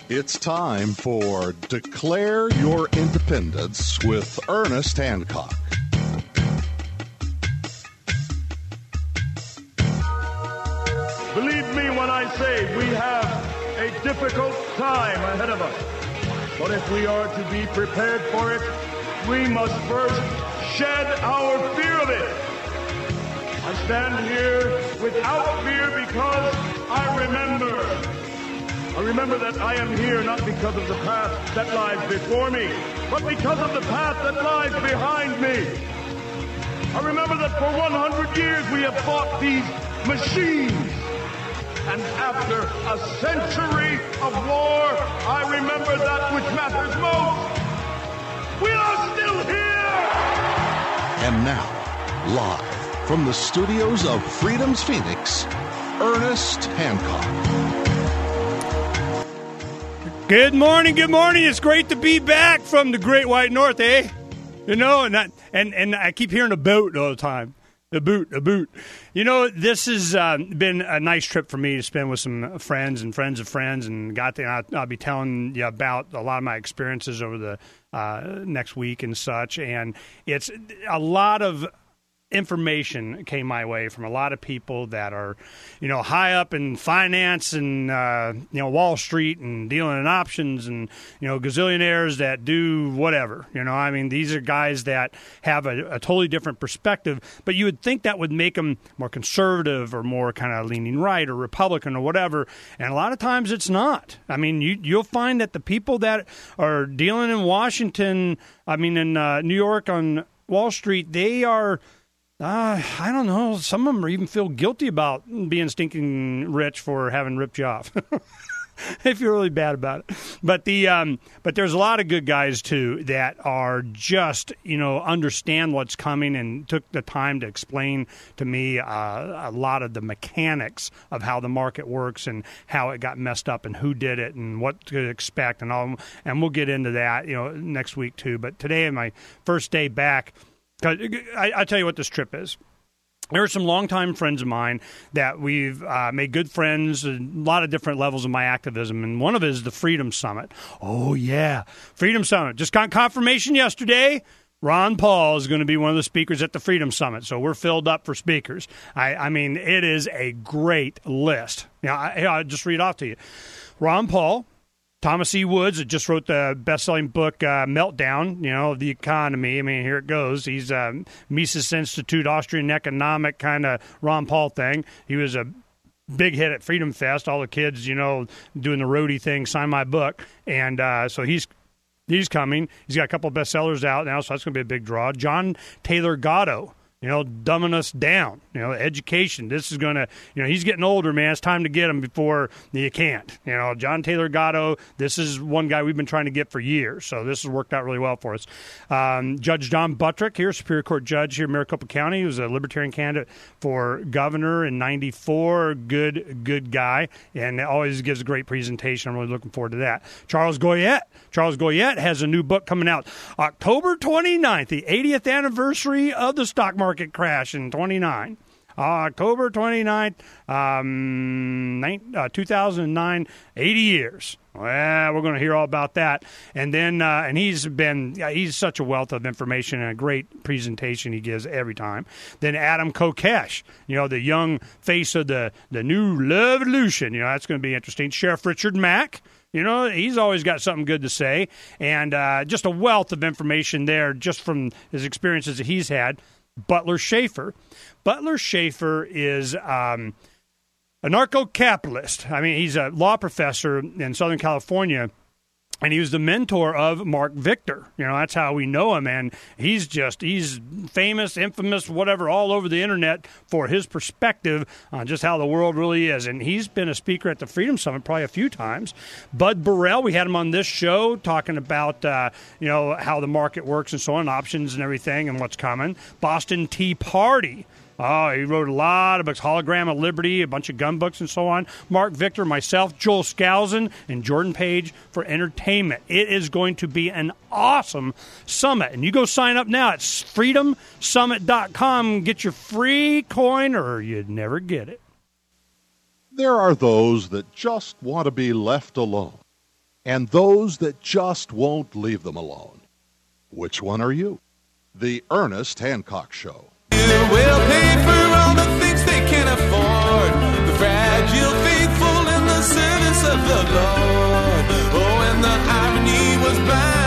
It's time for Declare Your Independence with Ernest Hancock. Believe me when I say we have a difficult time ahead of us. But if we are to be prepared for it, we must first shed our fear of it. I stand here without fear because I remember that I am here not because of the path that lies before me, but because of the path that lies behind me. I remember that for 100 years we have fought these machines. And after a century of war, I remember that which matters most. We are still here! And now, live from the studios of Freedom's Phoenix, Ernest Hancock. Good morning, good morning. It's great to be back from the Great White North, eh? You know, and I keep hearing a boat all the time. A boot. You know, this has been a nice trip for me to spend with some friends and friends of friends, and I'll be telling you about a lot of my experiences over the next week and such. And it's a lot of information came my way from a lot of people that are, you know, high up in finance and, you know, Wall Street and dealing in options and, you know, gazillionaires that do whatever. You know, I mean, these are guys that have a totally different perspective, but you would think that would make them more conservative or more kind of leaning right or Republican or whatever. And a lot of times it's not. I mean, you'll find that the people that are dealing in Washington, I mean, in New York on Wall Street, they are... I don't know. Some of them even feel guilty about being stinking rich for having ripped you off. They feel really bad about it. But but there's a lot of good guys too that are just, you know, understand what's coming and took the time to explain to me a lot of the mechanics of how the market works and how it got messed up and who did it and what to expect and all. And we'll get into that, you know, next week too. But today, my first day back. I tell you what this trip is. There are some longtime friends of mine that we've made good friends, a lot of different levels of my activism, and one of it is the Freedom Summit. Oh, yeah, Freedom Summit. Just got confirmation yesterday. Ron Paul is going to be one of the speakers at the Freedom Summit, so we're filled up for speakers. I mean, it is a great list. Now, I'll just read off to you. Ron Paul. Thomas E. Woods that just wrote the best-selling book, Meltdown, you know, of the economy. I mean, here it goes. He's Mises Institute, Austrian economic kind of Ron Paul thing. He was a big hit at Freedom Fest. All the kids, you know, doing the roadie thing, sign my book. And so he's coming. He's got a couple of bestsellers out now, so that's going to be a big draw. John Taylor Gatto. You know, dumbing us down. You know, education. This is going to, you know, he's getting older, man. It's time to get him before you can't. You know, John Taylor Gatto, this is one guy we've been trying to get for years. So this has worked out really well for us. Judge John Buttrick here, Superior Court Judge here in Maricopa County. He was a Libertarian candidate for governor in 94. Good guy. And always gives a great presentation. I'm really looking forward to that. Charles Goyette. Charles Goyette has a new book coming out October 29th, the 80th anniversary of the stock market crash in 29. October 29th, 2009, 80 years. Well, we're going to hear all about that. And then, and he's such a wealth of information and a great presentation he gives every time. Then Adam Kokesh, you know, the young face of the new Levolution. You know, that's going to be interesting. Sheriff Richard Mack. You know, he's always got something good to say. And just a wealth of information there just from his experiences that he's had. Butler Schaefer. Butler Schaefer is a narco-capitalist. I mean, he's a law professor in Southern California, and he was the mentor of Mark Victor. You know, that's how we know him, and he's famous, infamous, whatever, all over the internet for his perspective on just how the world really is. And he's been a speaker at the Freedom Summit probably a few times. Bud Burrell, we had him on this show talking about, you know, how the market works and so on, options and everything and what's coming. Boston Tea Party. Oh, he wrote a lot of books, Hologram of Liberty, a bunch of gun books and so on. Mark Victor, myself, Joel Skousen, and Jordan Page for entertainment. It is going to be an awesome summit. And you go sign up now at freedomsummit.com. Get your free coin or you'd never get it. There are those that just want to be left alone. and those that just won't leave them alone. Which one are you? The Ernest Hancock Show. Will pay for all the things they can't afford. The fragile, faithful, in the service of the Lord. Oh, and the irony was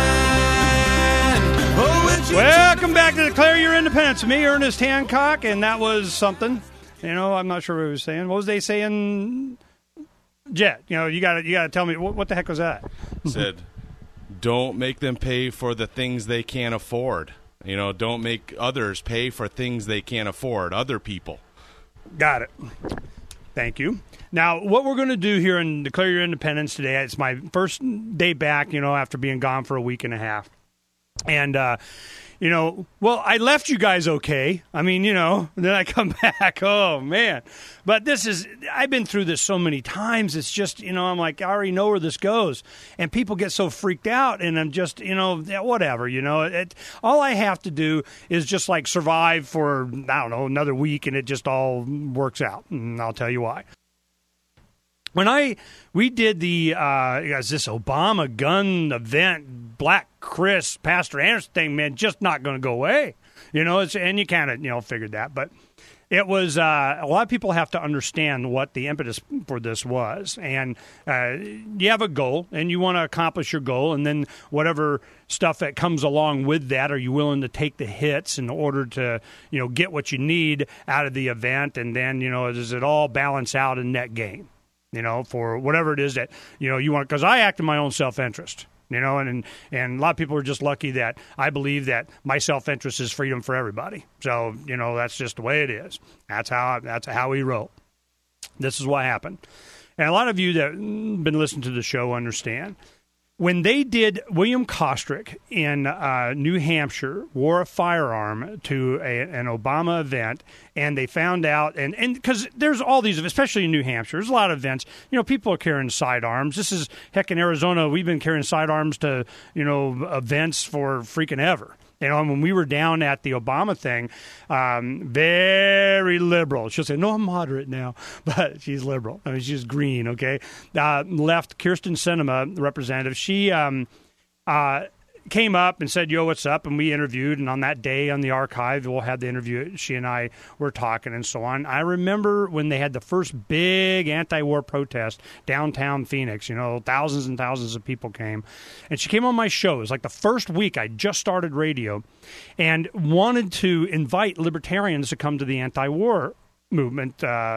blind. Oh, welcome back to Declare Your Independence. Me, Ernest Hancock, and that was something. You know, I'm not sure what he was saying. What was they saying? Jet, you know, you gotta tell me what the heck was that? Said, don't make them pay for the things they can't afford. You know, don't make others pay for things they can't afford, other people. Got it. Thank you. Now, what we're going to do here in Declare Your Independence today, it's my first day back, you know, after being gone for a week and a half. And, you know, well, I left you guys okay. I mean, you know, then I come back. Oh, man. But I've been through this so many times. It's just, you know, I'm like, I already know where this goes. And people get so freaked out, and I'm just, you know, whatever, you know. All I have to do is just, like, survive for, I don't know, another week, and it just all works out. And I'll tell you why. When we did the this Obama gun event, Black Chris, Pastor Anderson thing, man, just not going to go away. You know, and you kind of, you know, figured that. But it was a lot of people have to understand what the impetus for this was. And you have a goal, and you want to accomplish your goal, and then whatever stuff that comes along with that, are you willing to take the hits in order to, you know, get what you need out of the event? And then, you know, does it all balance out in net gain? You know, for whatever it is that, you know, you want, because I act in my own self-interest, you know, and a lot of people are just lucky that I believe that my self-interest is freedom for everybody. So, you know, that's just the way it is. That's how we roll. This is what happened. And a lot of you that have been listening to the show understand. When they did, William Kostrick in New Hampshire wore a firearm to an Obama event, and they found out, and because there's all these, especially in New Hampshire, there's a lot of events, you know, people are carrying sidearms. This is, heck, in Arizona, we've been carrying sidearms to, you know, events for freaking ever. You know, when we were down at the Obama thing, very liberal. She'll say, no, I'm moderate now, but she's liberal. I mean, she's green, okay? Left, Kirsten Sinema, the representative, she came up and said, yo, what's up? And we interviewed, and on that day on the archive, we'll have the interview. She and I were talking and so on. I remember when they had the first big anti-war protest downtown Phoenix, you know, thousands and thousands of people came. And she came on my show. It was like the first week I just started radio and wanted to invite libertarians to come to the anti-war movement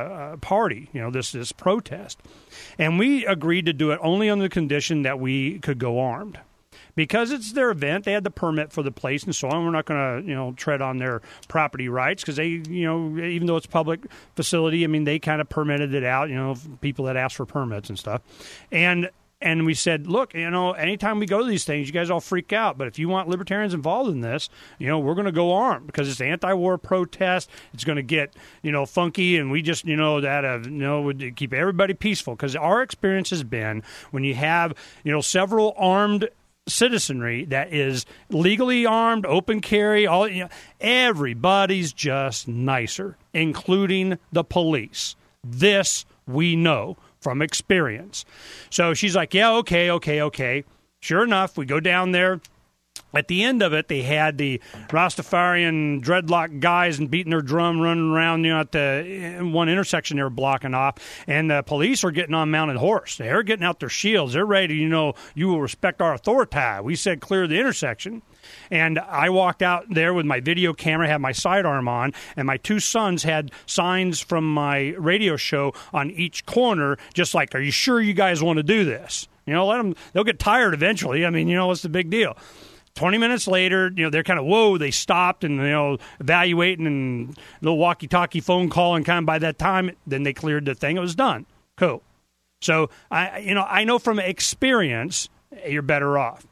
party, you know, this protest. And we agreed to do it only on the condition that we could go armed. Because it's their event, they had the permit for the place and so on. We're not going to, you know, tread on their property rights because they, you know, even though it's a public facility, I mean, they kind of permitted it out, you know, people that ask for permits and stuff. And we said, look, you know, anytime we go to these things, you guys all freak out. But if you want libertarians involved in this, you know, we're going to go armed because it's an anti-war protest. It's going to get, you know, funky. And we just, you know, that, you know, would keep everybody peaceful. Because our experience has been when you have, you know, several armed citizenry that is legally armed, open carry, all, you know, everybody's just nicer, including the police. This we know from experience. So she's like, yeah, okay. Sure enough, we go down there. At the end of it, they had the Rastafarian dreadlock guys and beating their drum, running around, you know, at the one intersection they were blocking off. And the police are getting on mounted horse. They're getting out their shields. They're ready to, you know, you will respect our authority. We said clear the intersection. And I walked out there with my video camera, had my sidearm on, and my two sons had signs from my radio show on each corner, just like, are you sure you guys want to do this? You know, let them, they'll get tired eventually. I mean, you know, what's the big deal? 20 minutes later, you know, they're kind of, whoa, they stopped and, you know, evaluating and a little walkie-talkie phone call, and kind of by that time, then they cleared the thing. It was done. Cool. So, I know from experience, you're better off.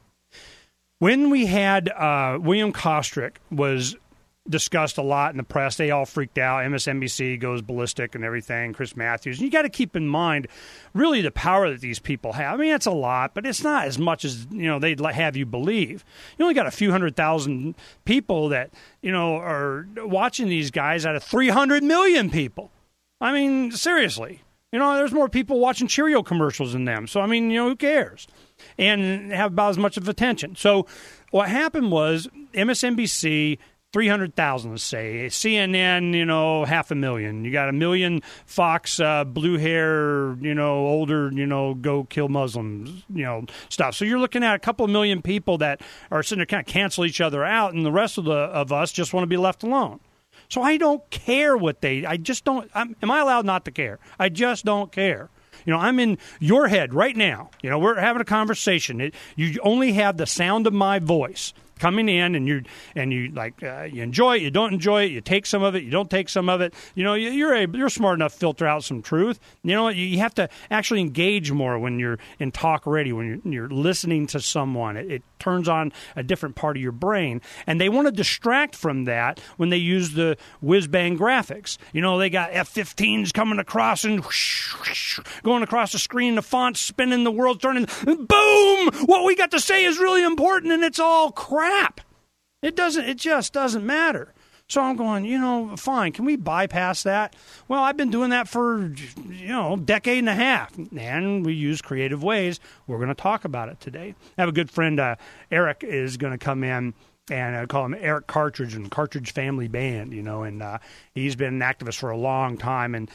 When we had William Kostrick was discussed a lot in the press, they all freaked out. MSNBC goes ballistic and everything, Chris Matthews. And you got to keep in mind, really, the power that these people have. I mean, it's a lot, but it's not as much as, you know, they'd have you believe. You only got a few 100,000 people that, you know, are watching these guys out of 300 million people. I mean, seriously. You know, there's more people watching Cheerio commercials than them. So, I mean, you know, who cares? and have about as much of attention. So what happened was MSNBC, 300,000, let's say. CNN, 500,000. You got 1 million Fox, blue hair, older, go kill Muslims, stuff. So you're looking at a couple of million people that are sitting there kind of cancel each other out, and the rest of us just want to be left alone. So I don't care I just don't. Am I allowed not to care? I just don't care. I'm in your head right now. We're having a conversation. You only have the sound of my voice coming in, and you enjoy it, you don't enjoy it, you take some of it, you don't take some of it. You're smart enough to filter out some truth. You have to actually engage more when you're in talk radio, when you're listening to someone. It turns on a different part of your brain, and they want to distract from that when they use the whiz-bang graphics. They got F-15s coming across and going across the screen, the font's spinning, the world's turning, boom! What we got to say is really important, and it's all crap. It just doesn't matter. So I'm going, fine, can we bypass that? Well, I've been doing that for, a decade and a half, and we use creative ways. We're going to talk about it today. I have a good friend, Eric, is going to come in, and I call him Eric Cartridge and Cartridge Family Band, and he's been an activist for a long time. And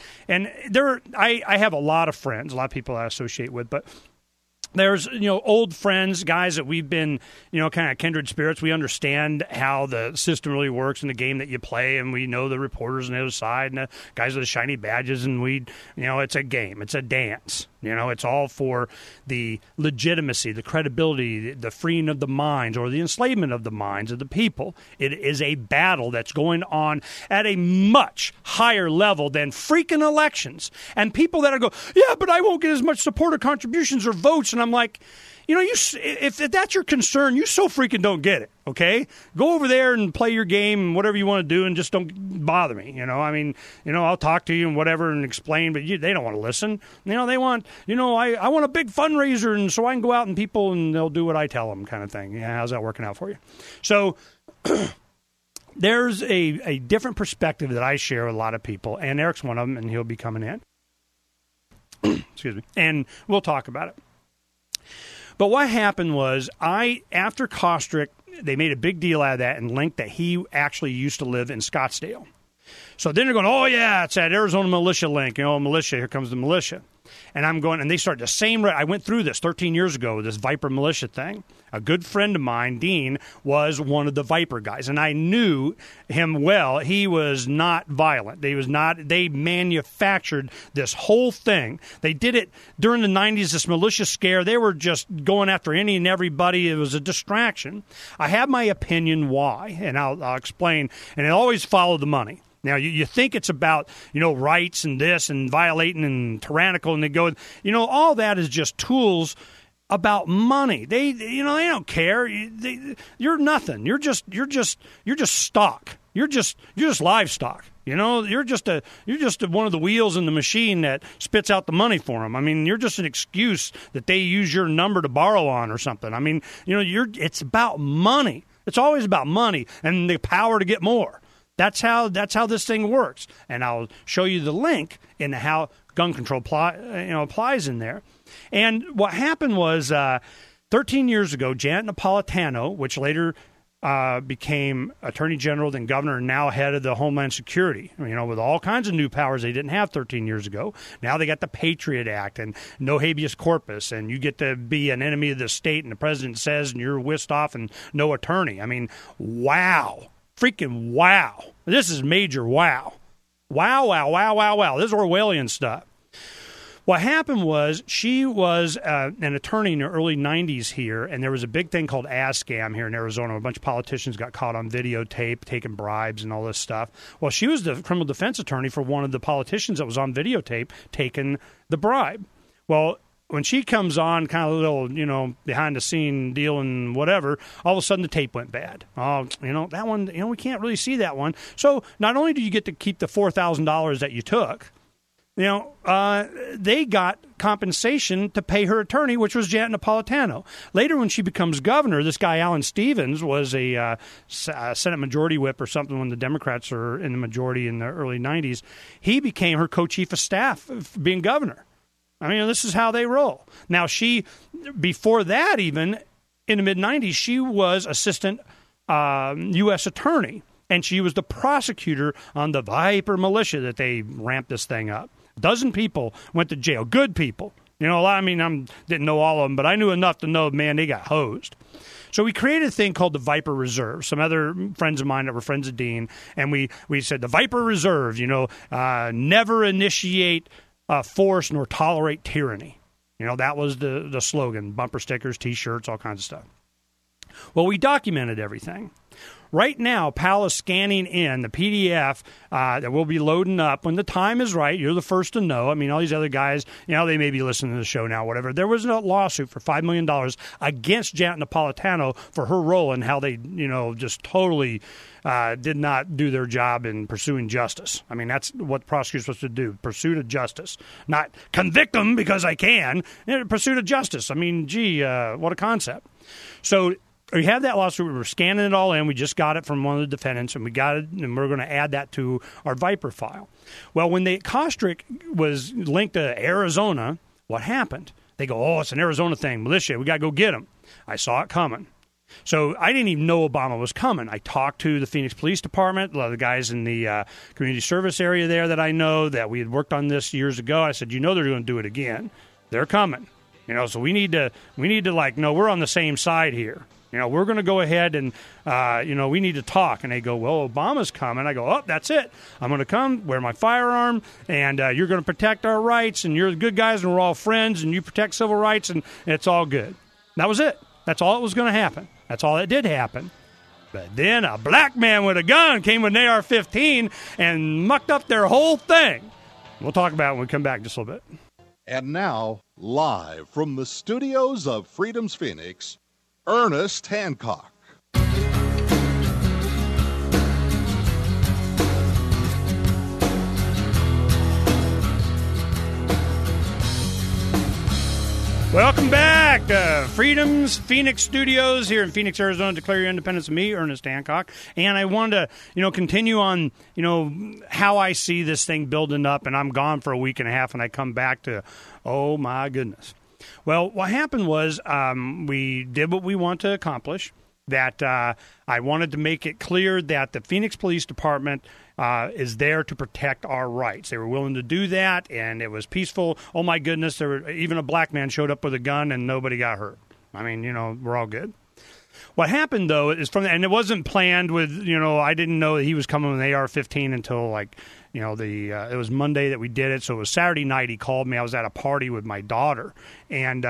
I have a lot of friends, a lot of people I associate with, but there's, old friends, guys that we've been, kind of kindred spirits. We understand how the system really works in the game that you play, and we know the reporters on the other side and the guys with the shiny badges, and it's a game. It's a dance. It's all for the legitimacy, the credibility, the freeing of the minds, or the enslavement of the minds of the people. It is a battle that's going on at a much higher level than freaking elections. And people that are going, yeah, but I won't get as much support or contributions or votes. And I'm like, if that's your concern, you so freaking don't get it, okay? Go over there and play your game and whatever you want to do, and just don't bother me, I'll talk to you and whatever and explain, but they don't want to listen. They want, I want a big fundraiser, and so I can go out and people, and they'll do what I tell them, kind of thing. Yeah, how's that working out for you? So there's a different perspective that I share with a lot of people, and Eric's one of them, and he'll be coming in. Excuse me. And we'll talk about it. But what happened was, after Kostrick, they made a big deal out of that and linked that he actually used to live in Scottsdale. So then they're going, oh, yeah, it's that Arizona militia link. Militia, here comes the militia. And I'm going, and they started the same. I went through this 13 years ago, this Viper militia thing. A good friend of mine, Dean, was one of the Viper guys, and I knew him well. He was not violent. They manufactured this whole thing. They did it during the 90s, this militia scare. They were just going after any and everybody. It was a distraction. I have my opinion why, and I'll explain, and it always followed the money. Now, you think it's about, rights and this and violating and tyrannical, and they go, all that is just tools about money. They don't care. You're nothing. You're just stock. You're just livestock. You're just one of the wheels in the machine that spits out the money for them. I mean, you're just an excuse that they use your number to borrow on or something. I mean, it's about money. It's always about money and the power to get more. That's how this thing works, and I'll show you the link in how gun control applies in there. And what happened was 13 years ago, Janet Napolitano, which later became Attorney General, then Governor, and now head of the Homeland Security, with all kinds of new powers they didn't have 13 years ago. Now they got the Patriot Act and no habeas corpus, and you get to be an enemy of the state, and the president says, and you're whisked off and no attorney. I mean, wow. Freaking wow. This is major wow. Wow. This is Orwellian stuff. What happened was she was an attorney in the early 90s here, and there was a big thing called ASCAM here in Arizona. A bunch of politicians got caught on videotape, taking bribes and all this stuff. Well, she was the criminal defense attorney for one of the politicians that was on videotape taking the bribe. Well, when she comes on, kind of a little, behind-the-scene deal and whatever, all of a sudden the tape went bad. Oh, that one, we can't really see that one. So not only do you get to keep the $4,000 that you took, they got compensation to pay her attorney, which was Janet Napolitano. Later, when she becomes governor, this guy, Alan Stevens, was a Senate Majority Whip or something when the Democrats were in the majority in the early 90s. He became her co-chief of staff being governor. I mean, this is how they roll. Now, before that even, in the mid-'90s, she was assistant U.S. attorney, and she was the prosecutor on the Viper militia that they ramped this thing up. A dozen people went to jail, good people. You know, I didn't know all of them, but I knew enough to know, man, they got hosed. So we created a thing called the Viper Reserve. Some other friends of mine that were friends of Dean, and we said the Viper Reserve, never initiate force nor tolerate tyranny. You know, that was the slogan, bumper stickers, T-shirts, all kinds of stuff. Well, we documented everything. Right now, PAL is scanning in the PDF that we'll be loading up when the time is right. You're the first to know. I mean, all these other guys, they may be listening to the show now, whatever. There was a lawsuit for $5 million against Janet Napolitano for her role in how they, just totally did not do their job in pursuing justice. I mean, that's what prosecutors are supposed to do, pursuit of justice. Not convict them because I can, pursuit of justice. I mean, what a concept. So we have that lawsuit. We were scanning it all in. We just got it from one of the defendants, and we got it, and we're going to add that to our Viper file. Well, when the Kostrick was linked to Arizona, what happened? They go, oh, it's an Arizona thing, militia. We got to go get them. I saw it coming. So I didn't even know Obama was coming. I talked to the Phoenix Police Department, a lot of the guys in the community service area there that I know that we had worked on this years ago. I said, they're going to do it again. They're coming. So we need to no, we're on the same side here. We're going to go ahead and, we need to talk. And they go, well, Obama's coming. I go, oh, that's it. I'm going to come, wear my firearm, and you're going to protect our rights, and you're the good guys, and we're all friends, and you protect civil rights, and it's all good. And that was it. That's all that was going to happen. That's all that did happen. But then a black man with a gun came with an AR-15 and mucked up their whole thing. We'll talk about it when we come back just a little bit. And now, live from the studios of Freedom's Phoenix, Ernest Hancock. Welcome back to Freedom's Phoenix Studios here in Phoenix, Arizona. Declare your independence of me, Ernest Hancock. And I wanted to, continue on, how I see this thing building up. And I'm gone for a week and a half, and I come back to, oh, my goodness. Well, what happened was we did what we want to accomplish, that I wanted to make it clear that the Phoenix Police Department is there to protect our rights. They were willing to do that, and it was peaceful. Oh, my goodness, even a black man showed up with a gun, and nobody got hurt. I mean, we're all good. What happened, though, is and it wasn't planned with, I didn't know that he was coming with an AR-15 until, it was Monday that we did it, so it was Saturday night. He called me. I was at a party with my daughter, and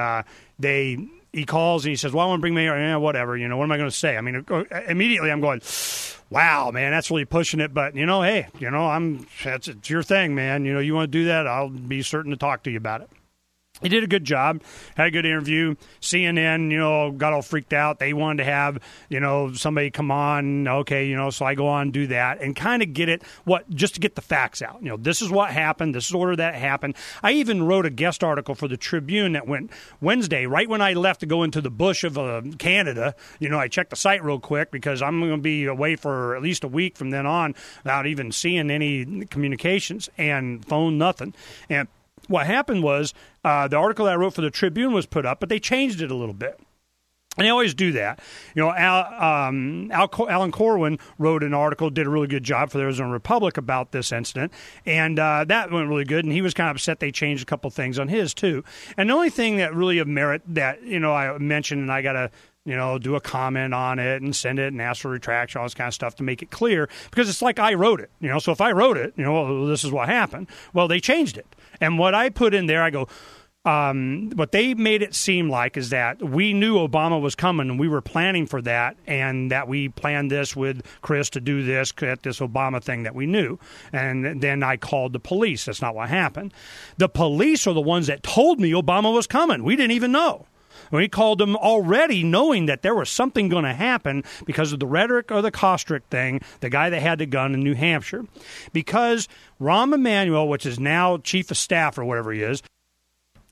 he calls and he says, well, I want to bring me AR, whatever, what am I going to say? I mean, immediately I'm going, wow, man, that's really pushing it, but, hey, it's your thing, man. You want to do that, I'll be certain to talk to you about it. He did a good job, had a good interview. CNN, got all freaked out. They wanted to have, somebody come on. Okay, so I go on and do that and kind of get it, just to get the facts out. This is what happened. This is order that happened. I even wrote a guest article for the Tribune that went Wednesday, right when I left to go into the bush of Canada. I checked the site real quick because I'm going to be away for at least a week from then on without even seeing any communications and phone, nothing. And what happened was the article that I wrote for the Tribune was put up, but they changed it a little bit. And they always do that. Alan Corwin wrote an article, did a really good job for the Arizona Republic about this incident, and that went really good, and he was kind of upset they changed a couple things on his, too. And the only thing that really of merit that, I mentioned, and I got to, do a comment on it and send it and ask for retraction, all this kind of stuff to make it clear, because it's like I wrote it, so if I wrote it, well, this is what happened. Well, they changed it. And what I put in there, I go, what they made it seem like is that we knew Obama was coming and we were planning for that, and that we planned this with Chris to do this at this Obama thing that we knew. And then I called the police. That's not what happened. The police are the ones that told me Obama was coming. We didn't even know. We called them already knowing that there was something going to happen because of the rhetoric of the Kostrick thing, the guy that had the gun in New Hampshire. Because Rahm Emanuel, which is now chief of staff or whatever he is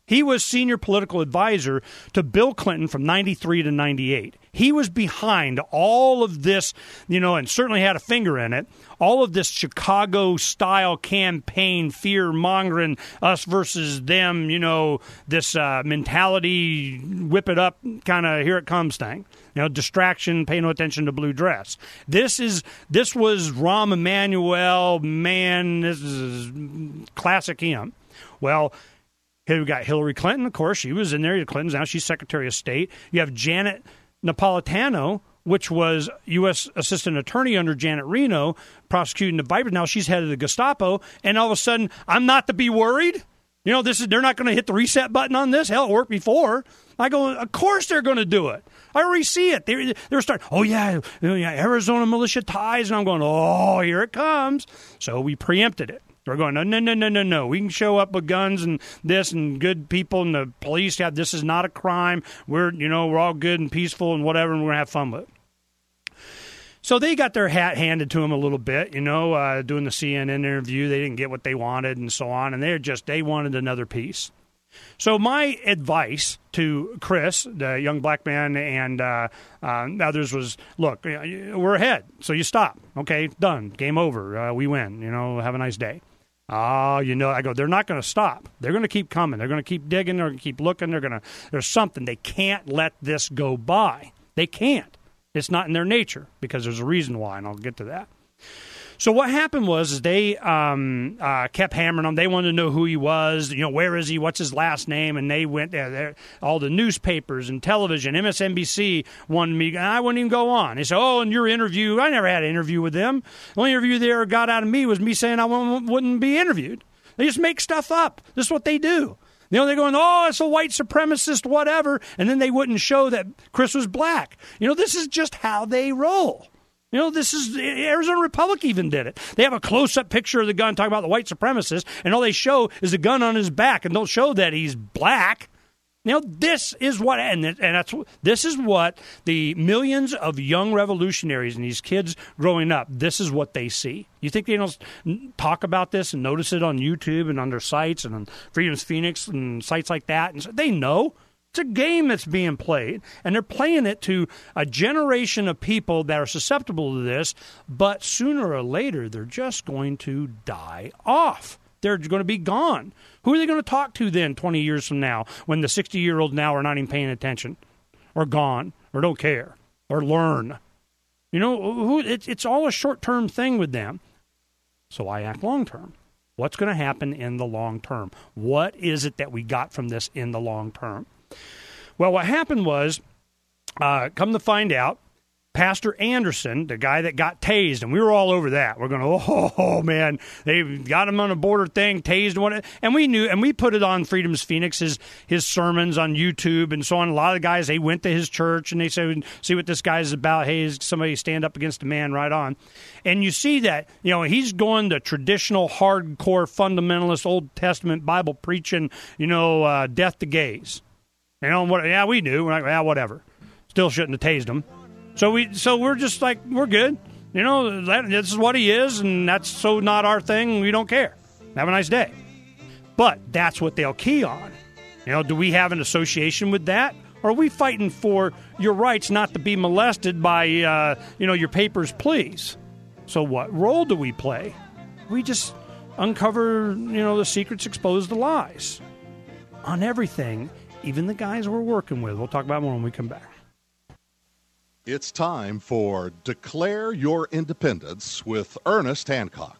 He was senior political advisor to Bill Clinton from 93 to 98. He was behind all of this, and certainly had a finger in it, all of this Chicago-style campaign, fear-mongering, us versus them, this mentality, whip it up, kind of here it comes thing. Distraction, pay no attention to blue dress. This was Rahm Emanuel, man, this is classic him. Well, here we got Hillary Clinton, of course. She was in there. Clinton's now she's Secretary of State. You have Janet Napolitano, which was U.S. Assistant Attorney under Janet Reno, prosecuting the Vipers. Now she's head of the Gestapo. And all of a sudden, I'm not to be worried? They're not going to hit the reset button on this. Hell, it worked before. I go, of course they're going to do it. I already see it. They're starting, Arizona militia ties. And I'm going, oh, here it comes. So we preempted it. We're going, no. We can show up with guns and this and good people and the police have this is not a crime. We're all good and peaceful and whatever, and we're going to have fun with it. So they got their hat handed to them a little bit, doing the CNN interview. They didn't get what they wanted and so on, and they wanted another piece. So my advice to Chris, the young black man, and others was, look, we're ahead, so you stop. Okay, done. Game over. We win. Have a nice day. I go, they're not going to stop. They're going to keep coming. They're going to keep digging. They're going to keep looking. There's something. They can't let this go by. They can't. It's not in their nature because there's a reason why, and I'll get to that. So what happened was they kept hammering him. They wanted to know who he was. Where is he? What's his last name? And they went there. All the newspapers and television, MSNBC wanted me. And I wouldn't even go on. They said, "Oh, in your interview, I never had an interview with them. The only interview they ever got out of me was me saying I wouldn't be interviewed. They just make stuff up. This is what they do. They're going, oh, it's a white supremacist, whatever, and then they wouldn't show that Chris was black. This is just how they roll." This is Arizona Republic even did it. They have a close-up picture of the gun talking about the white supremacist, and all they show is the gun on his back, and don't show that he's black. This is what, this is what the millions of young revolutionaries and these kids growing up, this is what they see. You think they don't talk about this and notice it on YouTube and on their sites and on Freedom's Phoenix and sites like that? And so they know. It's a game that's being played, and they're playing it to a generation of people that are susceptible to this, but sooner or later, they're just going to die off. They're going to be gone. Who are they going to talk to then 20 years from now when the 60-year-olds now are not even paying attention or gone or don't care or learn? It's all a short-term thing with them. So I act long-term. What's going to happen in the long term? What is it that we got from this in the long term? Well, what happened was, come to find out, Pastor Anderson, the guy that got tased, and we were all over that. We're going, oh man, they got him on a border thing, tased, and we knew, and we put it on Freedom's Phoenix, his sermons on YouTube and so on. A lot of guys, they went to his church and they said, see what this guy's about. Hey, is somebody stand up against a man, right on. And you see that, he's going the traditional, hardcore, fundamentalist, Old Testament Bible preaching, death to gays. Yeah, we knew. We're like, yeah, whatever. Still shouldn't have tased him. So we're just like, we're good. This is what he is, and that's so not our thing. We don't care. Have a nice day. But that's what they'll key on. Do we have an association with that? Or are we fighting for your rights not to be molested by, your papers, please? So what role do we play? We just uncover, the secrets, expose the lies on everything. Even the guys we're working with. We'll talk about more when we come back. It's time for Declare Your Independence with Ernest Hancock.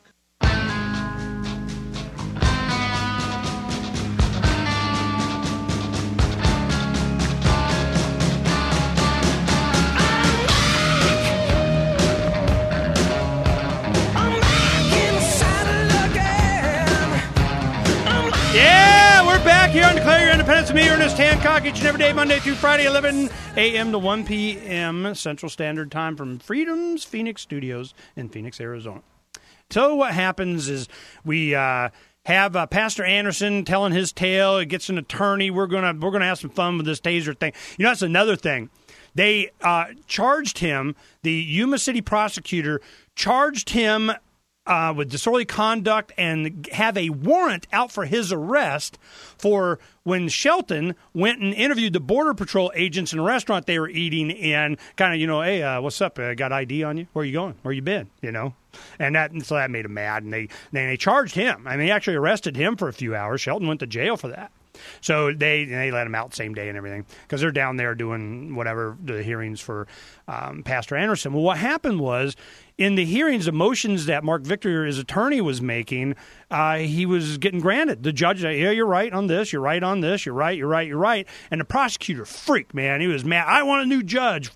Back here on Declare Your Independence with me, Ernest Hancock, each and every day, Monday through Friday, 11 a.m. to 1 p.m. Central Standard Time from Freedom's Phoenix Studios in Phoenix, Arizona. So what happens is we have Pastor Anderson telling his tale. He gets an attorney. We're gonna have some fun with this taser thing. That's another thing. They charged him. The Yuma City prosecutor charged him with disorderly conduct and have a warrant out for his arrest for when Shelton went and interviewed the Border Patrol agents in a restaurant they were eating in, kind of, hey, what's up? Got ID on you? Where you going? Where you been? And so that made him mad, and they charged him. I mean, they actually arrested him for a few hours. Shelton went to jail for that. So they let him out the same day and everything because they're down there doing whatever the hearings for Pastor Anderson. Well, what happened was in the hearings, the motions that Mark Victor, his attorney, was making, he was getting granted. The judge said, yeah, you're right on this, you're right on this, you're right. And the prosecutor freaked, man. He was mad. I want a new judge,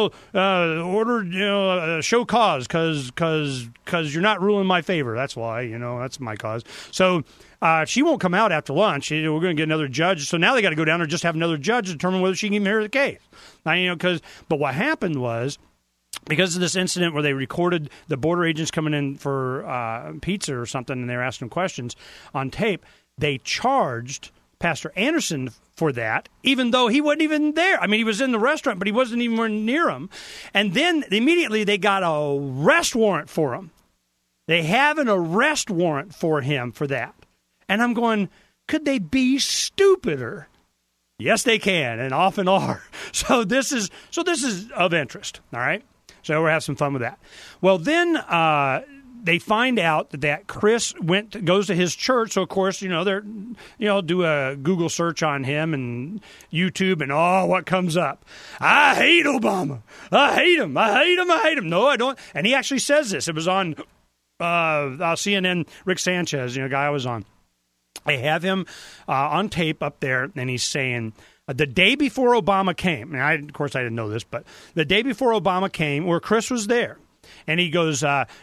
ordered, show cause because you're not ruling my favor. That's why, that's my cause. So she won't come out after lunch. We're going to get another judge. So now they got to go down there and just have another judge determine whether she can even hear the case. But what happened was, because of this incident where they recorded the border agents coming in for pizza or something and they were asking questions on tape, they charged Pastor Anderson for that, even though he wasn't even there. I mean, he was in the restaurant, but he wasn't even near him. And then immediately they got a arrest warrant for him. They have an arrest warrant for him for that. And I'm going, could they be stupider? Yes, they can, and often are. So this is of interest, all right? So we'll have some fun with that. Well, then they find out that Chris goes to his church. So, of course, they're, do a Google search on him and YouTube and what comes up. I hate Obama. I hate him. I hate him. I hate him. No, I don't. And he actually says this. It was on CNN, Rick Sanchez, guy I was on. They have him on tape up there, and he's saying, the day before Obama came, and of course I didn't know this, but the day before Obama came, where Chris was there, and he goes,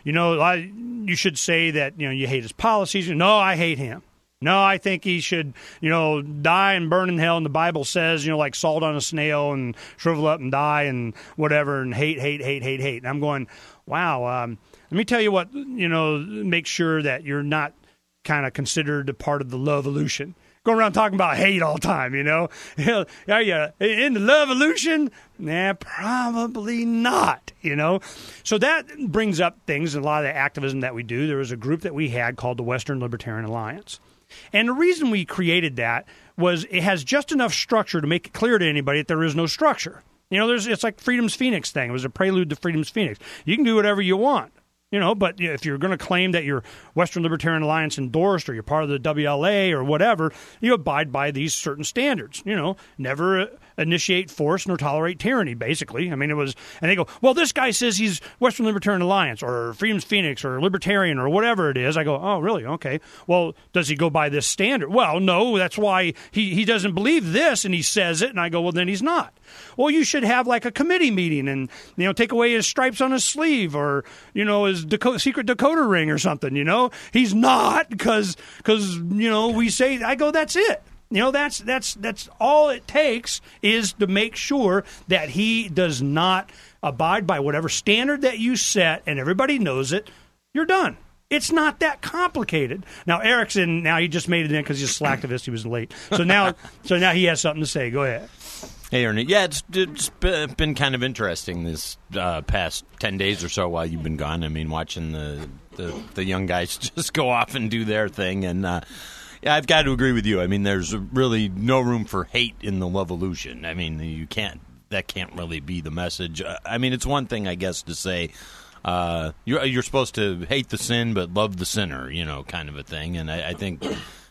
you should say that, you hate his policies. No, I hate him. No, I think he should, die and burn in hell. And the Bible says, like salt on a snail and shrivel up and die and whatever, and hate. And I'm going, wow, let me tell you what, make sure that you're not kind of considered a part of the love-evolution. Going around talking about hate all the time, Are you in the love-evolution? Nah, probably not, So that brings up things, a lot of the activism that we do. There was a group that we had called the Western Libertarian Alliance. And the reason we created that was it has just enough structure to make it clear to anybody that there is no structure. It's like Freedom's Phoenix thing. It was a prelude to Freedom's Phoenix. You can do whatever you want. But if you're going to claim that you're Western Libertarian Alliance endorsed or you're part of the WLA or whatever, you abide by these certain standards. Never initiate force nor tolerate tyranny, basically. I mean, it was, and they go, well, this guy says he's Western Libertarian Alliance or Freedom's Phoenix or Libertarian or whatever it is. I go, oh, really? Okay. Well, does he go by this standard? Well, no, that's why he doesn't believe this and he says it. And I go, well, then he's not. Well, you should have like a committee meeting and, take away his stripes on his sleeve or, his secret decoder ring or something, He's not because we say, I go, that's it. That's all it takes is to make sure that he does not abide by whatever standard that you set and everybody knows it. You're done. It's not that complicated. Now, Erickson, he just made it in because he's a slacktivist. He was late. So now he has something to say. Go ahead. Hey, Ernie. Yeah, it's been kind of interesting this past 10 days or so while you've been gone. I mean, watching the young guys just go off and do their thing. And, yeah, I've got to agree with you. I mean, there's really no room for hate in the Levolution. I mean, that can't really be the message. I mean, it's one thing, I guess, to say you're supposed to hate the sin but love the sinner, kind of a thing. And I think,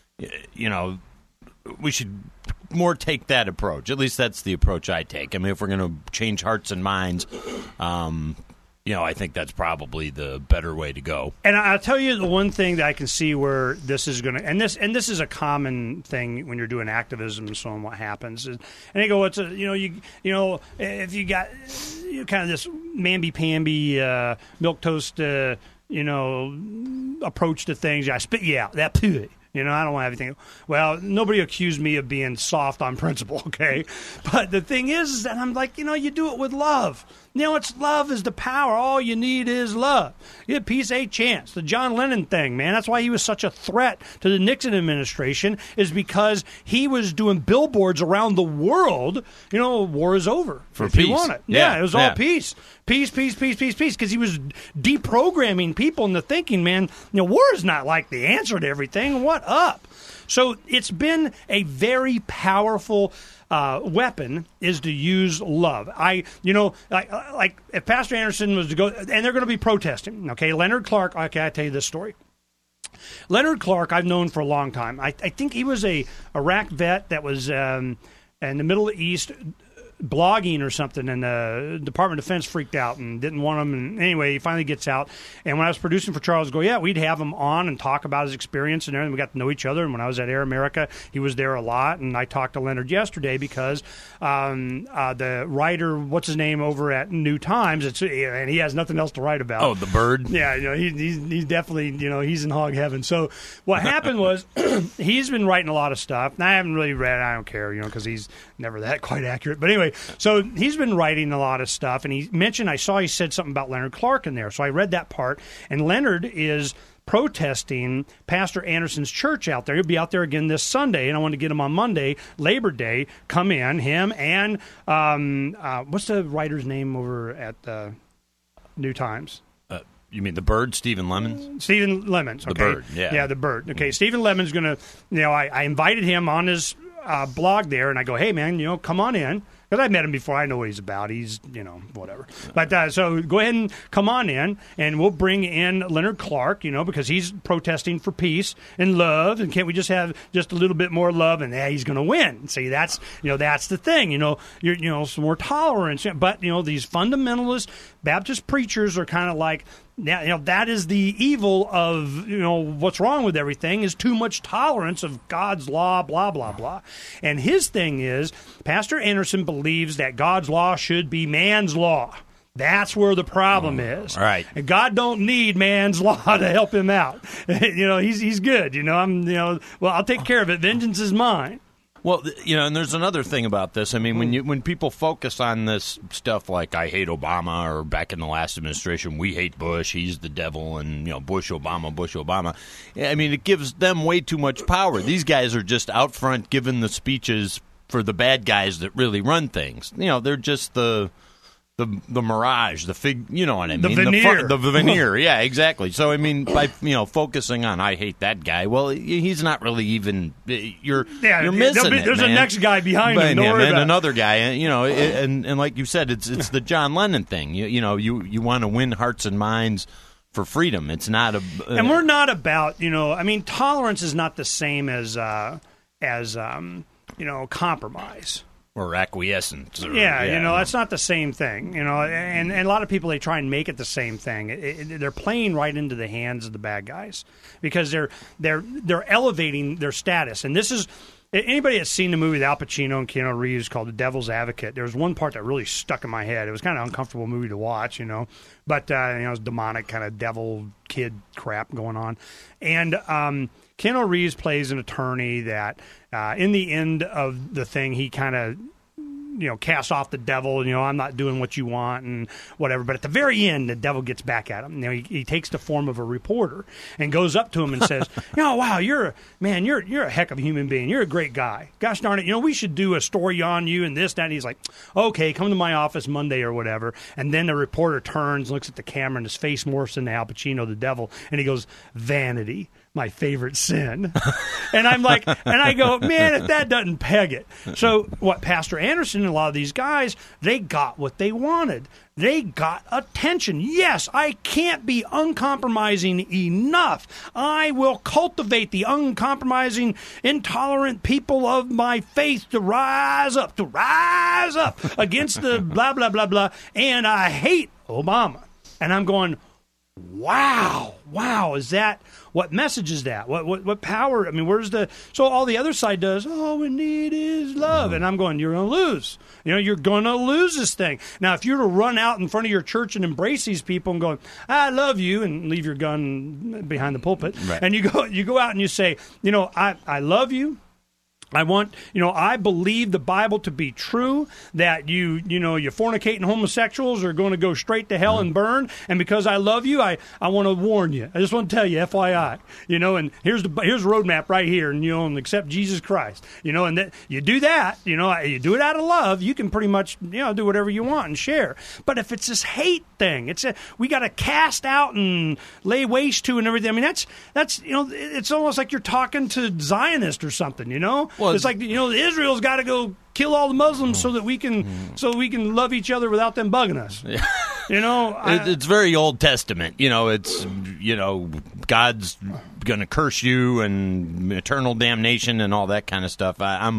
we should more take that approach. At least that's the approach I take. I mean, if we're going to change hearts and minds, I think that's probably the better way to go. And I'll tell you the one thing that I can see where this is going to, and this is a common thing when you're doing activism and so on. What happens, and they go, "What's if you got kind of this mamby-pamby milquetoast, approach to things, I spit you out that poo." I don't want everything. Well, nobody accused me of being soft on principle, okay? But the thing is that I'm like, you do it with love. It's love is the power. All you need is love. Give peace a chance. The John Lennon thing, man. That's why he was such a threat to the Nixon administration, is because he was doing billboards around the world. War is over. For if peace. You want it. Yeah, it was all peace. Peace, peace, peace, peace, peace. Because he was deprogramming people into thinking, man, war is not like the answer to everything. What up? So it's been a very powerful weapon is to use love. Like if Pastor Anderson was to go, and they're going to be protesting. Okay, Leonard Clark. Okay, I'll tell you this story. Leonard Clark, I've known for a long time. I think he was a Iraq vet that was in the Middle East blogging or something, and the Department of Defense freaked out and didn't want him. And anyway, he finally gets out. And when I was producing for Charles Go, we'd have him on and talk about his experience and everything. We got to know each other. And when I was at Air America, he was there a lot. And I talked to Leonard yesterday because the writer, what's his name, over at New Times, and he has nothing else to write about. Oh, the Bird? Yeah, he's definitely, he's in hog heaven. So what happened was he's been writing a lot of stuff. And I haven't really read it. I don't care, because he's never that quite accurate. But anyway, so he's been writing a lot of stuff, and he mentioned, I saw he said something about Leonard Clark in there, so I read that part, and Leonard is protesting Pastor Anderson's church out there. He'll be out there again this Sunday, and I want to get him on Monday, Labor Day, come in, him and, what's the writer's name over at New Times? You mean the Bird, Stephen Lemons? Stephen Lemons, okay. The Bird, yeah. Yeah, the Bird. Okay, Stephen Lemons going to, I invited him on his blog there, and I go, hey, man, come on in. Because I met him before. I know what he's about. He's, whatever. But so go ahead and come on in, and we'll bring in Leonard Clark, because he's protesting for peace and love. And can't we just have just a little bit more love? And he's going to win. See, that's the thing. You're some more tolerance. But these fundamentalist Baptist preachers are kind of like, that is the evil of, what's wrong with everything is too much tolerance of God's law, blah, blah, blah. And his thing is, Pastor Anderson believes that God's law should be man's law. That's where the problem is. Right. And God don't need man's law to help him out. He's good. I'll take care of it. Vengeance is mine. Well, and there's another thing about this. I mean, when people focus on this stuff like I hate Obama, or back in the last administration, we hate Bush, he's the devil, and, Bush, Obama. I mean, it gives them way too much power. These guys are just out front giving the speeches for the bad guys that really run things. They're just the mirage, the fig, you know what I mean? The veneer. The veneer, yeah, exactly. So, I mean, by, focusing on I hate that guy, well, he's not really even, you're missing it, There's man. a next guy behind him, don't worry and about another guy, and like you said, it's the John Lennon thing. You want to win hearts and minds for freedom. It's not and we're not about, tolerance is not the same as compromise. Or acquiescence. That's not the same thing. And a lot of people, they try and make it the same thing. They're playing right into the hands of the bad guys because they're elevating their status. And this is, anybody that's seen the movie with Al Pacino and Keanu Reeves called The Devil's Advocate, there was one part that really stuck in my head. It was kind of an uncomfortable movie to watch, but it was demonic kind of devil kid crap going on. And Keanu Reeves plays an attorney that in the end of the thing, he kind of, casts off the devil, I'm not doing what you want and whatever. But at the very end, the devil gets back at him. He takes the form of a reporter and goes up to him and says, wow, you're a heck of a human being. You're a great guy. Gosh darn it, we should do a story on you and this, that. And he's like, okay, come to my office Monday or whatever. And then the reporter turns, looks at the camera, and his face morphs into Al Pacino, the devil, and he goes, vanity. My favorite sin. And I'm like, and I go, man, if that doesn't peg it. So what Pastor Anderson and a lot of these guys, they got what they wanted. They got attention. Yes, I can't be uncompromising enough. I will cultivate the uncompromising, intolerant people of my faith to rise up against the blah, blah, blah, blah. And I hate Obama. And I'm going, wow, is that, what message is that? What power? I mean, so all the other side does, all we need is love. And I'm going, you're going to lose. You're going to lose this thing. Now, if you're to run out in front of your church and embrace these people and go, I love you, and leave your gun behind the pulpit, right. And you go out and you say, I love you, I believe the Bible to be true, that you fornicating homosexuals are going to go straight to hell and burn. And because I love you, I want to warn you. I just want to tell you, FYI, and here's the roadmap right here, and accept Jesus Christ, and that you do that, you do it out of love, you can pretty much, do whatever you want and share. But if it's this hate thing, we got to cast out and lay waste to and everything. I mean, that's it's almost like you're talking to Zionist or something, Well, it's like Israel's got to go kill all the Muslims so that we can love each other without them bugging us. Yeah. It's very Old Testament. It's God's going to curse you and eternal damnation and all that kind of stuff.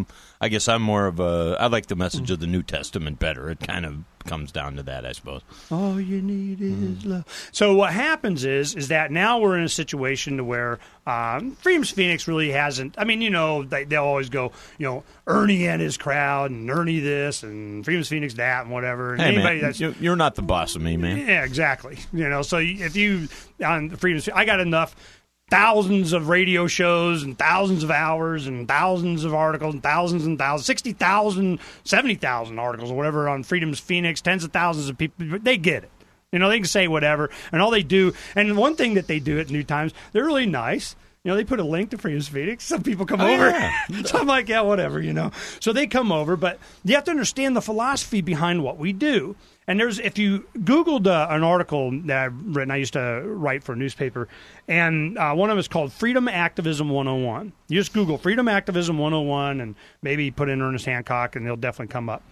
I guess I'm more of I like the message of the New Testament better. It kind of comes down to that, I suppose. All you need is love. So what happens is that now we're in a situation to where Freedom's Phoenix really hasn't. I mean, they'll always go, Ernie and his crowd and Ernie this and Freedom's Phoenix that and whatever. And hey, man, you're not the boss of me, man. Yeah, exactly. So if you on Freedom's, I got enough. Thousands of radio shows and thousands of hours and thousands of articles and thousands, 60,000, 70,000 articles or whatever on Freedom's Phoenix, tens of thousands of people. They get it. They can say whatever. And all they do, and one thing that they do at New Times, they're really nice. They put a link to Freedom's Phoenix. Some people come over. Yeah. So I'm like, yeah, whatever, So they come over, but you have to understand the philosophy behind what we do. And if you Googled an article that I've written, I used to write for a newspaper, and one of them is called Freedom Activism 101. You just Google Freedom Activism 101 and maybe put in Ernest Hancock, and they'll definitely come up.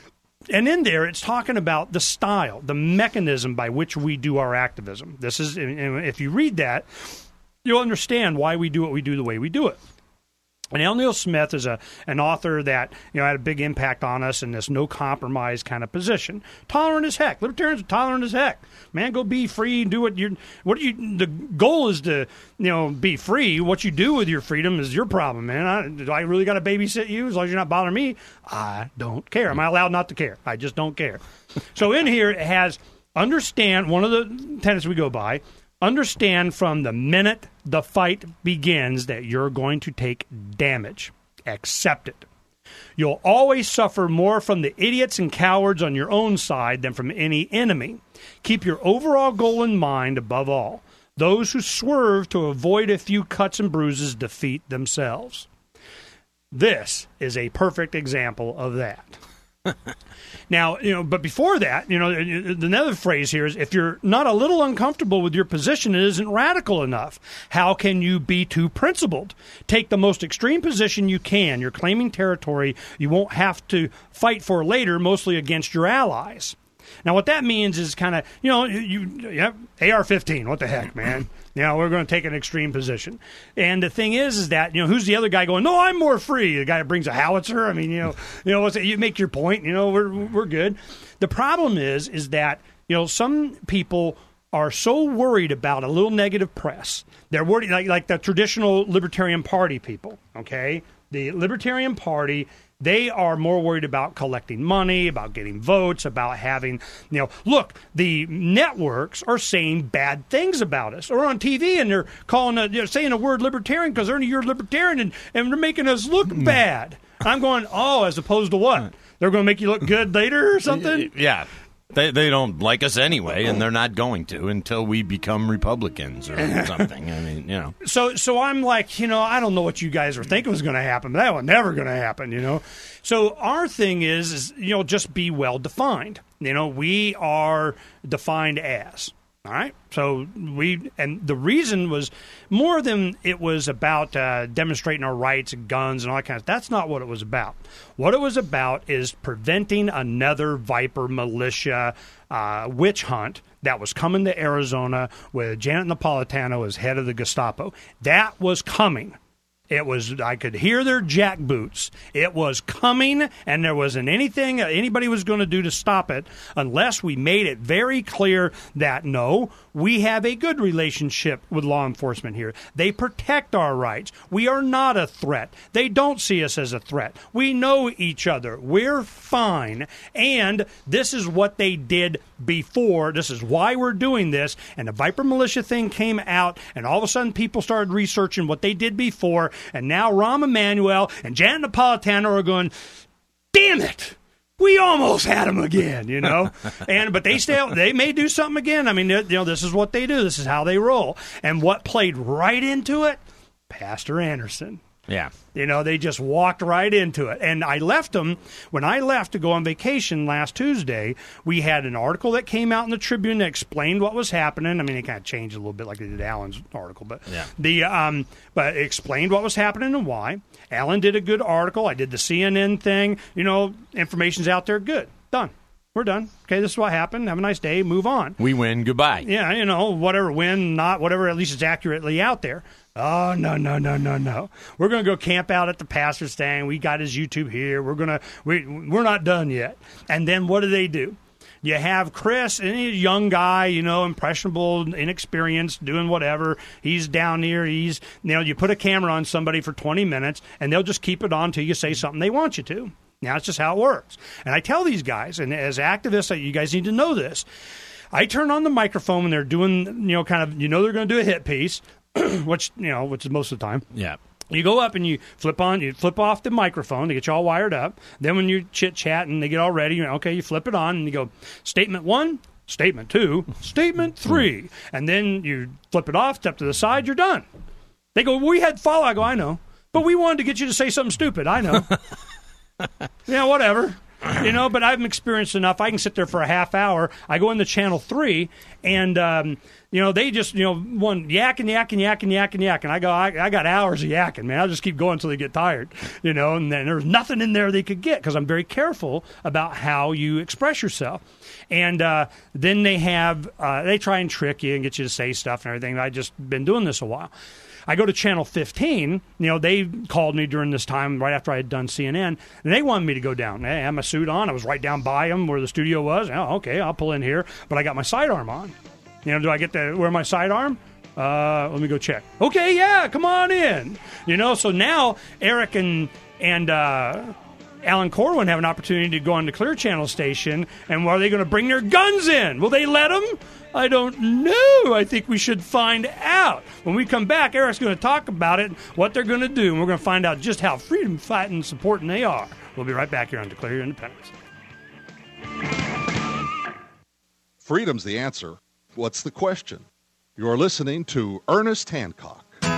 And in there, it's talking about the style, the mechanism by which we do our activism. This is, if you read that, you'll understand why we do what we do the way we do it. And L. Neil Smith is an author that had a big impact on us in this no compromise kind of position. Tolerant as heck. Libertarians are tolerant as heck. Man, go be free and do what you. The goal is to be free. What you do with your freedom is your problem, man. Do I really got to babysit you? As long as you're not bothering me, I don't care. Am I allowed not to care? I just don't care. So in here it has understand. One of the tenets we go by. Understand from the minute the fight begins that you're going to take damage. Accept it. You'll always suffer more from the idiots and cowards on your own side than from any enemy. Keep your overall goal in mind above all. Those who swerve to avoid a few cuts and bruises defeat themselves. This is a perfect example of that. Now, but before that, another phrase here is if you're not a little uncomfortable with your position, it isn't radical enough. How can you be too principled? Take the most extreme position you can. You're claiming territory you won't have to fight for later, mostly against your allies. Now, what that means is kind of, AR-15, what the heck, man? We're going to take an extreme position. And the thing is that, who's the other guy going, no, I'm more free? The guy that brings a howitzer? I mean, you make your point, we're good. The problem is that, some people are so worried about a little negative press. They're worried, like the traditional Libertarian Party people, okay? The Libertarian Party, they are more worried about collecting money, about getting votes, about having, look, the networks are saying bad things about us. Or on TV, and they're calling, saying a word libertarian because, Ernie, you're libertarian, and they're making us look bad. I'm going, as opposed to what? They're going to make you look good later or something? Yeah. They don't like us anyway, and they're not going to until we become Republicans or something. I mean, So I'm like, I don't know what you guys were thinking was going to happen, but that was never going to happen, So our thing is just be well defined. We are defined as. All right. So the reason was more than it was about demonstrating our rights and guns and all that kind of stuff. That's not what it was about. What it was about is preventing another Viper militia witch hunt that was coming to Arizona with Janet Napolitano as head of the Gestapo. That was coming. I could hear their jackboots. It was coming, and there wasn't anything anybody was going to do to stop it unless we made it very clear that, no, we have a good relationship with law enforcement here. They protect our rights. We are not a threat. They don't see us as a threat. We know each other. We're fine. And this is what they did before. This is why we're doing this. And the Viper militia thing came out, and all of a sudden people started researching what they did before, and now Rahm Emanuel and Janet Napolitano are going, damn it. We almost had him again, you know, but they may do something again. I mean, this is what they do. This is how they roll. And what played right into it? Pastor Anderson. Yeah. They just walked right into it. And I left them, when I left to go on vacation last Tuesday, we had an article that came out in the Tribune that explained what was happening. I mean, it kind of changed a little bit like they did Alan's article, but but it explained what was happening and why. Alan did a good article. I did the CNN thing. Information's out there. Good. Done. We're done. Okay, this is what happened. Have a nice day. Move on. We win. Goodbye. Yeah, whatever, win, not, whatever, at least it's accurately out there. Oh, no. We're going to go camp out at the pastor's stand. We got his YouTube here. We're not done yet. And then what do? You have Chris, and he's a young guy, impressionable, inexperienced, doing whatever. He's down here. You put a camera on somebody for 20 minutes, and they'll just keep it on until you say something they want you to. Now, it's just how it works. And I tell these guys, and as activists, you guys need to know this. I turn on the microphone when they're doing, they're going to do a hit piece, which is most of the time. Yeah. You go up and you flip off the microphone to get you all wired up. Then when you chit-chat and they get all ready, you flip it on and you go, statement 1, statement 2, statement 3. And then you flip it off, step to the side, you're done. They go, we had follow. I go, I know. But we wanted to get you to say something stupid. I know. Yeah, whatever. But I've experienced enough. I can sit there for a half hour. I go into Channel 3, and, they just, one yakking. And I go, I got hours of yakking, man. I'll just keep going until they get tired, and then there's nothing in there they could get because I'm very careful about how you express yourself. And then they try and trick you and get you to say stuff and everything. I've just been doing this a while. I go to Channel 15. They called me during this time right after I had done CNN, and they wanted me to go down. Hey, I had my suit on. I was right down by them where the studio was. Oh, okay, I'll pull in here. But I got my sidearm on. Do I get to wear my sidearm? Let me go check. Okay, yeah, come on in. So now Eric and Alan Corwin have an opportunity to go on the Clear Channel station, and are they going to bring their guns in? Will they let them? I don't know. I think we should find out. When we come back, Eric's going to talk about it, what they're going to do, and we're going to find out just how freedom-fighting and supporting they are. We'll be right back here on Declare Your Independence. Freedom's the answer. What's the question? You're listening to Ernest Hancock.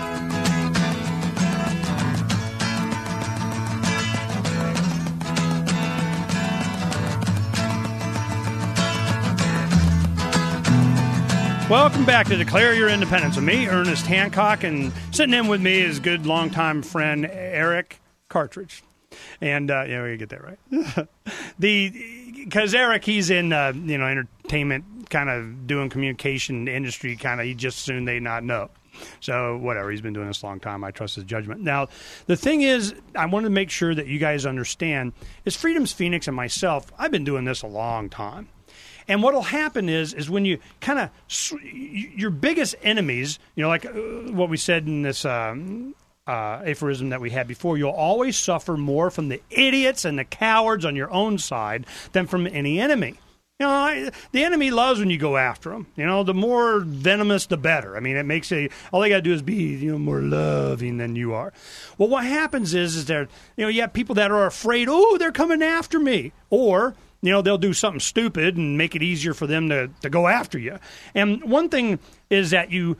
Welcome back to Declare Your Independence with me, Ernest Hancock, and sitting in with me is good longtime friend Eric Cartridge. And, we get that right. Because Eric, he's in, entertainment, kind of doing communication industry, he just soon they not know. So, whatever, he's been doing this a long time. I trust his judgment. Now, the thing is, I wanted to make sure that you guys understand, is Freedom's Phoenix and myself, I've been doing this a long time. And what will happen is when you kind of your biggest enemies, like what we said in this aphorism that we had before, you'll always suffer more from the idiots and the cowards on your own side than from any enemy. The enemy loves when you go after them. The more venomous, the better. I mean, it makes all they got to do is be, more loving than you are. Well, what happens is there, you have people that are afraid, they're coming after me. Or, they'll do something stupid and make it easier for them to go after you. And one thing is that you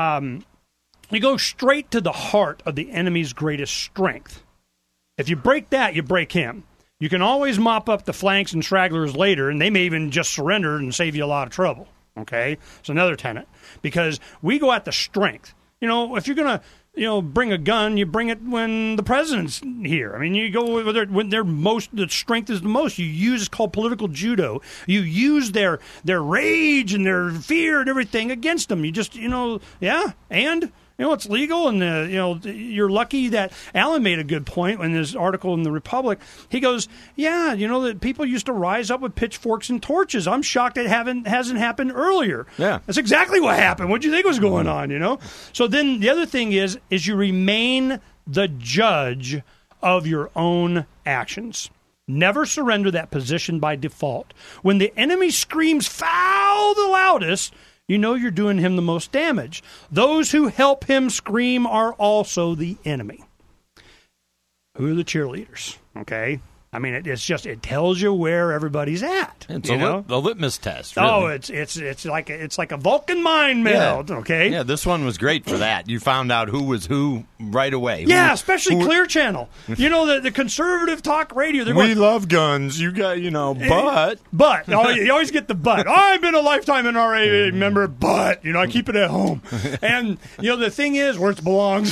go straight to the heart of the enemy's greatest strength. If you break that, you break him. You can always mop up the flanks and stragglers later, and they may even just surrender and save you a lot of trouble. Okay? It's another tenet. Because we go at the strength. If you're going to bring a gun, you bring it when the president's here. I mean, you go when the strength is the most. You use, it's called political judo. You use their rage and their fear and everything against them. You just, and it's legal, and you're lucky that Alan made a good point in his article in the Republic. He goes, that people used to rise up with pitchforks and torches. I'm shocked it hasn't happened earlier. Yeah, that's exactly what happened. What do you think was going on? So then the other thing is you remain the judge of your own actions. Never surrender that position by default. When the enemy screams foul the loudest, you know you're doing him the most damage. Those who help him scream are also the enemy. Who are the cheerleaders? Okay. I mean, it tells you where everybody's at. It's a litmus test. Really. Oh, it's like a Vulcan mind meld. Yeah. Okay. Yeah, this one was great for that. You found out who was who right away. Yeah, especially Clear Channel. You know, the conservative talk radio. We love guns. You got, but you always get the but. I've been a lifetime NRA member, but I keep it at home. And the thing is, where it belongs.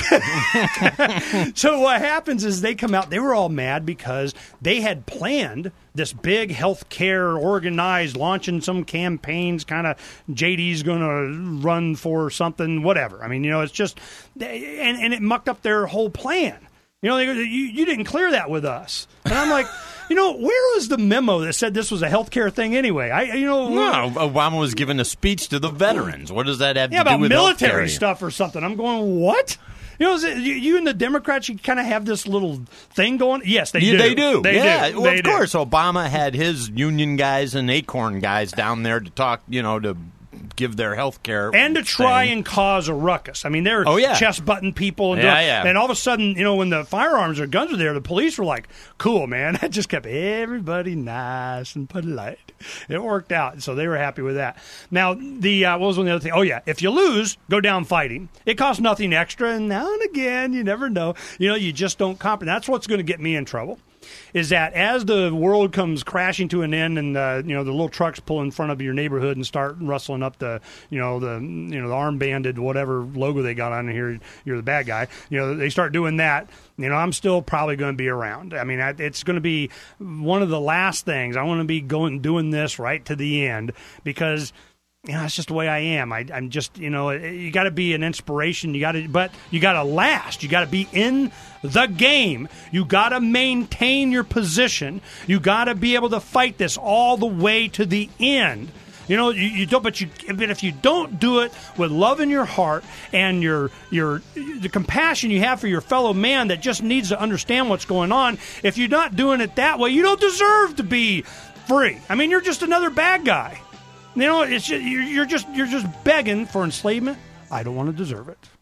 So what happens is they come out. They were all mad because they had planned this big health care organized, launching some campaigns, kind of JD's going to run for something, whatever. I mean, it's just, and it mucked up their whole plan. They go, you didn't clear that with us. And I'm like, where was the memo that said this was a health care thing anyway? No, Obama was giving a speech to the veterans. What does that have to do about with military healthcare? Stuff or something? I'm going, what? You and the Democrats, you kind of have this little thing going. Yes, they do. They do. They do. Well, of course, Obama had his union guys and Acorn guys down there to talk, to give their health care. And to try and cause a ruckus. I mean, they're chest button people. And and all of a sudden, when the firearms or guns were there, the police were like, cool, man. That just kept everybody nice and polite. It worked out. So they were happy with that. Now, what was one of the other thing? Oh, yeah. If you lose, go down fighting. It costs nothing extra. And now and again, you never know. You just don't compromise. That's what's going to get me in trouble. Is that as the world comes crashing to an end and the little trucks pull in front of your neighborhood and start rustling up the arm-banded whatever logo they got on here, you're the bad guy. They start doing that. I'm still probably going to be around. I mean, it's going to be one of the last things. I want to be doing this right to the end because it's just the way I am. I'm just, you got to be an inspiration. But you got to last. You got to be in the game. You got to maintain your position. You got to be able to fight this all the way to the end. You don't. But if you don't do it with love in your heart and the compassion you have for your fellow man that just needs to understand what's going on, if you're not doing it that way, you don't deserve to be free. I mean, you're just another bad guy. It's just, you're just begging for enslavement. I don't want to deserve it.